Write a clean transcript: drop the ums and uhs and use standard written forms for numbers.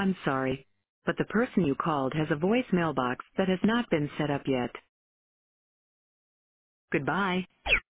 I'm sorry, but the person you called has a voice mailbox that has not been set up yet. Goodbye.